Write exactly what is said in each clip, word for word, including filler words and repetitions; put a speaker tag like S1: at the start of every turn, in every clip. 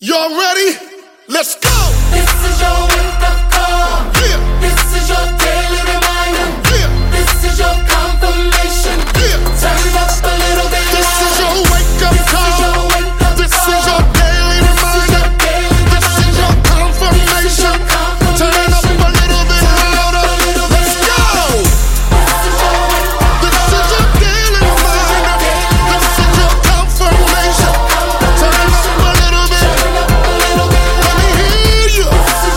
S1: Y'all ready? Let's go!
S2: This is your wake-up call.
S1: Yeah.
S2: This is your daily reminder.
S1: Yeah.
S2: This is your confirmation.
S1: Yeah.
S2: Turn up a little bit
S1: This is
S2: louder.
S1: your wake-up call.
S2: This is your wake-up
S1: This
S2: call.
S1: is your daily reminder. This is your confirmation. Turn up a little bit louder. Let's go! This is your daily reminder. This is your confirmation. Turn up a little bit. Let me hear you.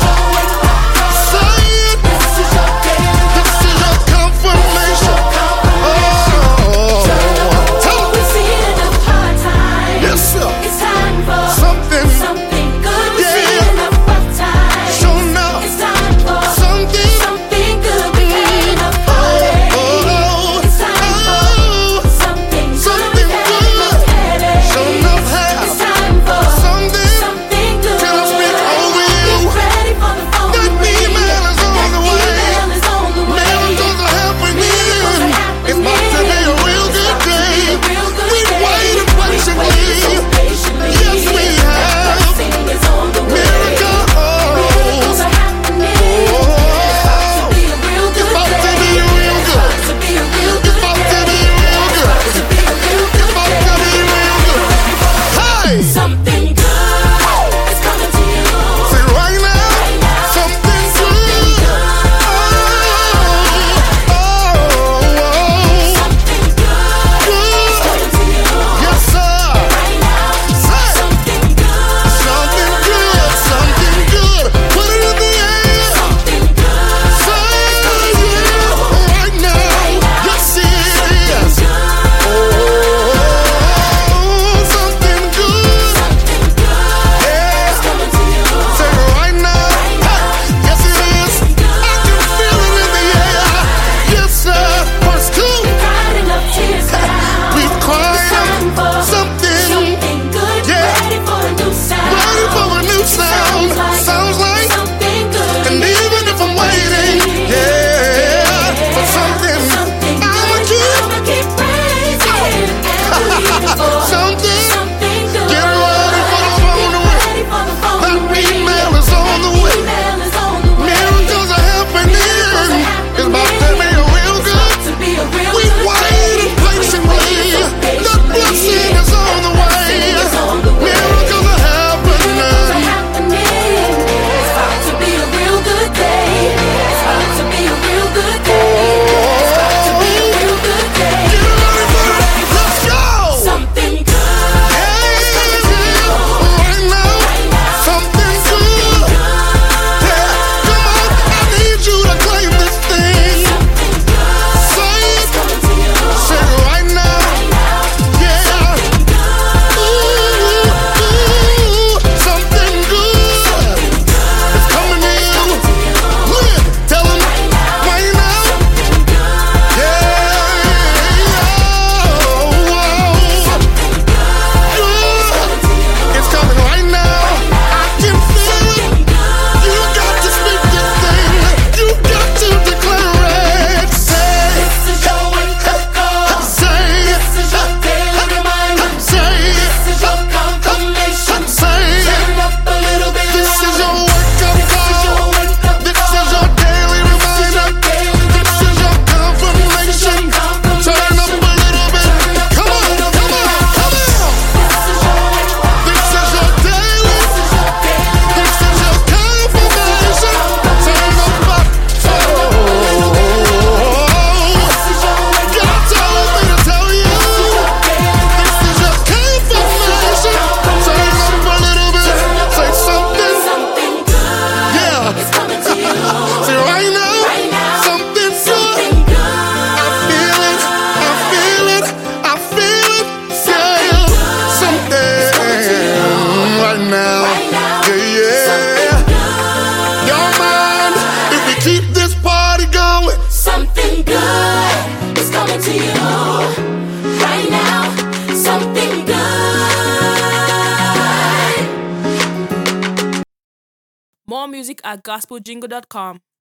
S1: Say it. This is your confirmation. Oh, tell me.
S2: We've seen enough hard times.
S1: Yes, sir.
S2: It's time for
S1: Something.
S2: something good. We've
S1: Yeah.
S2: seen enough rough times.
S1: Show now.
S2: It's time for
S1: Something.
S2: something good. We've had enough heartache.
S1: Oh,
S2: It's time for
S1: oh,
S2: something good.
S1: something
S2: We've had
S1: good.
S2: enough headache.
S1: Show enough have.
S2: It's time for
S1: Something.
S2: something good.
S1: Can I speak over you?
S2: Get ready for the phone
S1: That
S2: to ring.
S1: email is on the way.
S2: Email is on the way.
S1: Miracles are happening. It's about to be a real good day. We waited patiently. Yes, we have. Miracle.
S2: Miracles are happening. It's about to be a real
S1: It's
S2: good
S1: about to
S2: day.
S1: be real
S2: It's
S1: good.
S2: about to be a real
S1: It's
S2: good
S1: about to
S2: day.
S1: be real good.
S2: It's about to be a real
S1: It's
S2: good
S1: about
S2: day.
S1: to be real good. Hey!
S2: Something good is coming to you.
S1: Say right now,
S2: Right now.
S1: something
S2: Something
S1: good.
S2: good.
S1: Oh, oh, oh.
S2: Something good is
S1: Good.
S2: coming to you.
S1: Yes, sir.
S2: Right now.
S1: Say
S2: Something good.
S1: something good, something good. Put it in the air.
S2: Something good.
S1: Say yeah, right now. Yes, it is. Oh, something good.
S2: Something good
S1: Yeah.
S2: is coming to you.
S1: Say right now. Hey, yes, it is. I can feel it in the air. Yes, sir. Verse two.
S2: Cried enough tears now.
S1: We've cried
S2: It's time for
S1: something.
S2: something good.
S1: Yeah.
S2: Ready for a new sound.
S1: Ready for a new sound. Sounds like.
S2: something good.
S1: And even if I'm waiting, yeah, for something,
S2: Something
S1: I'ma
S2: good.
S1: keep
S2: I'ma keep praising and believing for
S1: something.
S2: something good.
S1: Get ready for the phone to ring.
S2: Ready for the phone
S1: That
S2: to ring.
S1: email is on the way.
S2: Email is on the way.
S1: Miracles are happening. It's about to be a real good.
S2: To be a real
S1: We
S2: good
S1: waited
S2: day.
S1: patiently. The blessing is on the way. Miracles are happening.
S2: It's about to be a real good day. It's about to be a real good day. It's about to be a real good day.
S1: Get ready for it. Let's go.
S2: Something good.
S1: Right now, something good. Yeah, come on, I need you to claim this thing.
S2: Something good.
S1: Say it,
S2: Coming to you.
S1: say it right now.
S2: Right now.
S1: Yeah, ooh, ooh, something good. It's coming to you. Look, tell 'em right now. Yeah, oh, oh. Good. It's coming right now. I can feel it. You got to speak this thing. You got to declare it. Say,
S2: This is your wake-up call.
S1: say,
S2: This is your daily reminder.
S1: say,
S2: This is your confirmation.
S1: say.
S2: Turn up a little bit
S1: This is
S2: louder.
S1: your wake-up
S2: This is your
S1: call.
S2: wake-up
S1: This
S2: call.
S1: is your daily reminder. This is your confirmation. Turn up a little bit. Come on, come on, come on. This is your daily. This is your confirmation. Turn up a. Oh, God told me to tell you. This is your confirmation. Turn up a little bit. Say something.
S2: Something good
S1: Yeah.
S2: is coming to you.
S1: Say right now.
S2: Right now.
S1: Something good.
S2: Something good.
S1: I feel it. I feel it. I feel it. Say something right now.
S2: Right now.
S1: Yeah, yeah. Y'all mind if we keep this party going?
S2: Something good is coming to you. Right now. Something good.
S3: More music at gospel jingle dot com.